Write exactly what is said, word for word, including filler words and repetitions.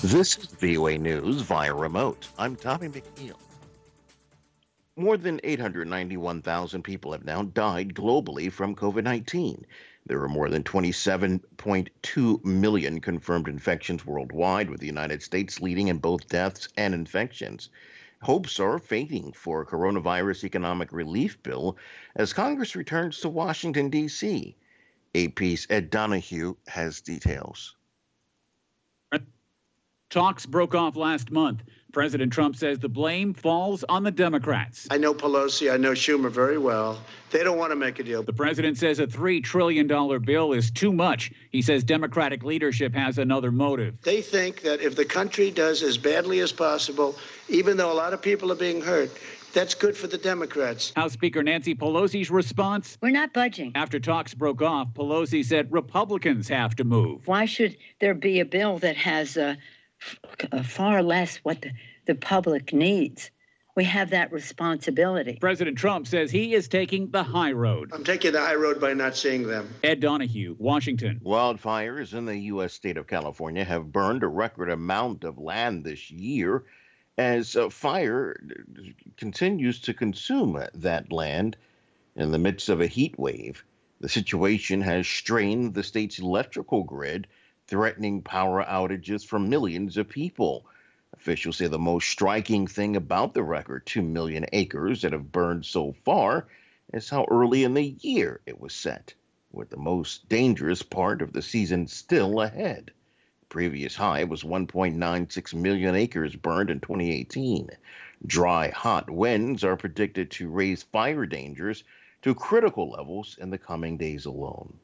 This is V O A News via remote. I'm Tommy McNeil. More than eight hundred ninety-one thousand people have now died globally from COVID nineteen. There are more than twenty-seven point two million confirmed infections worldwide, with the United States leading in both deaths and infections. Hopes are fading for a coronavirus economic relief bill as Congress returns to Washington, D C. A P's Ed Donahue has details. Talks broke off last month. President Trump says the blame falls on the Democrats. I know Pelosi, I know Schumer very well. They don't want to make a deal. The president says a three trillion dollars bill is too much. He says Democratic leadership has another motive. They think that if the country does as badly as possible, even though a lot of people are being hurt, that's good for the Democrats. House Speaker Nancy Pelosi's response? We're not budging. After talks broke off, Pelosi said Republicans have to move. Why should there be a bill that has a far less what the, the public needs? We have that responsibility. President Trump says he is taking the high road. I'm taking the high road by not seeing them. Ed Donahue, Washington. Wildfires in the U S state of California have burned a record amount of land this year as uh, fire continues to consume that land in the midst of a heat wave. The situation has strained the state's electrical grid, threatening power outages for millions of people. Officials say the most striking thing about the record two million acres that have burned so far is how early in the year it was set, with the most dangerous part of the season still ahead. The previous high was one point nine six million acres burned in twenty eighteen. Dry, hot winds are predicted to raise fire dangers to critical levels in the coming days alone.